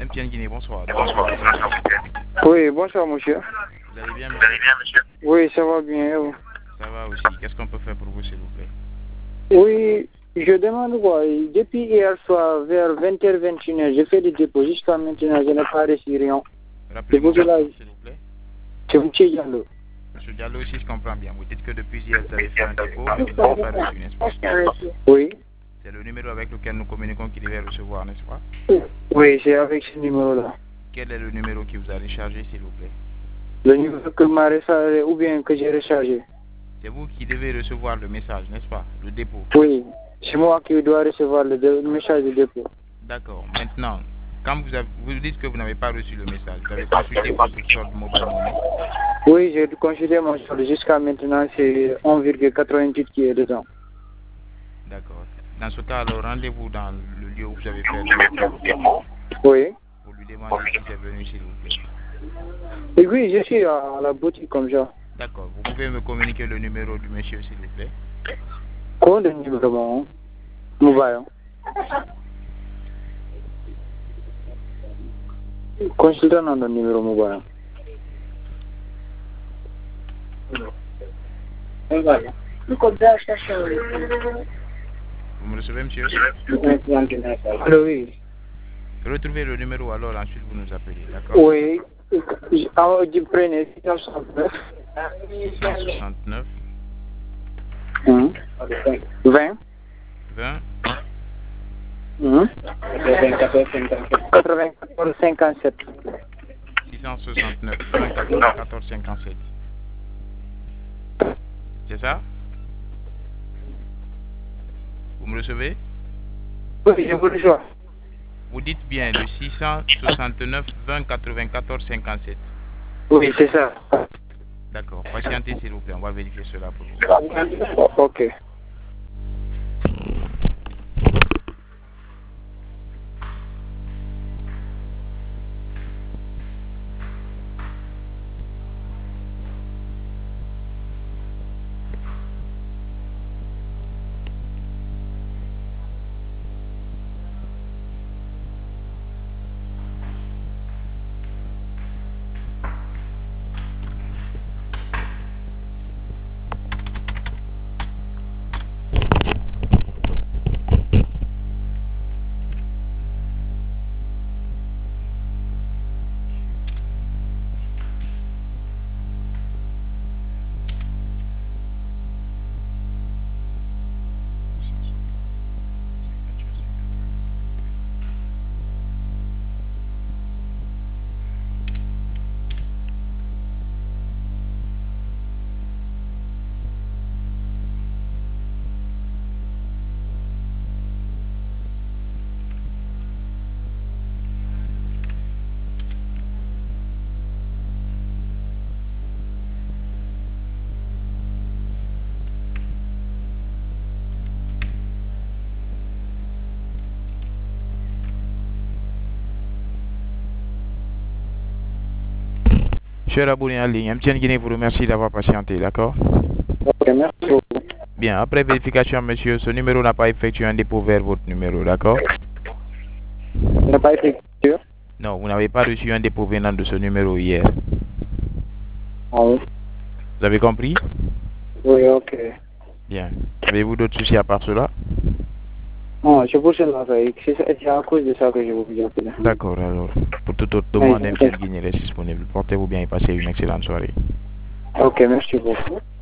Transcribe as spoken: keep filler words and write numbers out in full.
M T N Guinée, bonsoir. Bonsoir. Oui, bonsoir monsieur. Vous allez bien, Vous monsieur? allez bien, monsieur? Oui, ça va bien. et vous? Ça va aussi. Qu'est-ce qu'on peut faire pour vous, s'il vous plaît? Oui, je demande quoi. Depuis hier soir, vers vingt heures vingt et une heures, j'ai fait des dépôts. Jusqu'à maintenant, je n'ai pas reçu rien. Rappelez-moi, C'est là, s'il vous plaît. c'est M. Diallo. Monsieur Diallo, si je comprends bien, vous dites que depuis hier, vous avez fait un dépôt, mais vous n'avez pas reçu, n'est-ce pas? Oui. C'est le numéro avec lequel nous communiquons qui devait recevoir, n'est-ce pas? Oui, c'est avec ce numéro-là. Quel est le numéro qui vous a rechargé, s'il vous plaît? Le numéro que m'a rechargé ou bien que j'ai rechargé. C'est vous qui devez recevoir le message, n'est-ce pas? Le dépôt. Oui, c'est moi qui dois recevoir le, le message de dépôt. D'accord. Maintenant, quand vous, avez, vous dites que vous n'avez pas reçu le message, vous avez consulté votre solde mobile money? Oui, j'ai consulté mon solde. Jusqu'à maintenant, c'est un virgule quatre-vingt-huit qui est dedans. D'accord. Dans ce cas, alors, rendez-vous dans le lieu où vous avez fait le dépôt. Oui. Pour lui demander si c'est venu, s'il vous plaît. Et oui, je suis à la boutique comme ça. D'accord. Vous pouvez me communiquer le numéro du monsieur, s'il vous plaît? Quoi le numéro mobile? Consultant dans le numéro mobile. Vous me recevez, monsieur? Allô, oui. Retrouvez le numéro, alors ensuite vous nous appelez, d'accord? Oui. Alors, je prenais six cent soixante-neuf. cent soixante-neuf. Hum. vingt. vingt. Hum. quatre-vingt-quatorze cinquante-sept. six cent soixante-neuf. vingt, quatre-vingt-quatorze, cinquante-sept. C'est ça? Vous me recevez? Oui, je vous reçois. Vous dites bien le six cent soixante-neuf, vingt, quatre-vingt-quatorze, cinquante-sept. Oui, c'est ça. D'accord. Patientez, s'il vous plaît. On va vérifier cela pour vous. Ok. Cher abonné en ligne, M T N Guinée vous remercie d'avoir patienté, d'accord? Ok, merci beaucoup. Bien, après vérification, monsieur, ce numéro n'a pas effectué un dépôt vers votre numéro, d'accord? N'a pas été sûr? Non, vous n'avez pas reçu un dépôt venant de ce numéro hier. Ah oui. Vous avez compris? Oui, ok. Bien. Avez-vous d'autres soucis à part cela? Non, c'est pour cela, c'est à cause de ça que je vous appelle. D'accord, alors. Pour toute autre demande, M T N Guinée reste disponible. Portez-vous bien et passez une excellente soirée. Ok, merci beaucoup.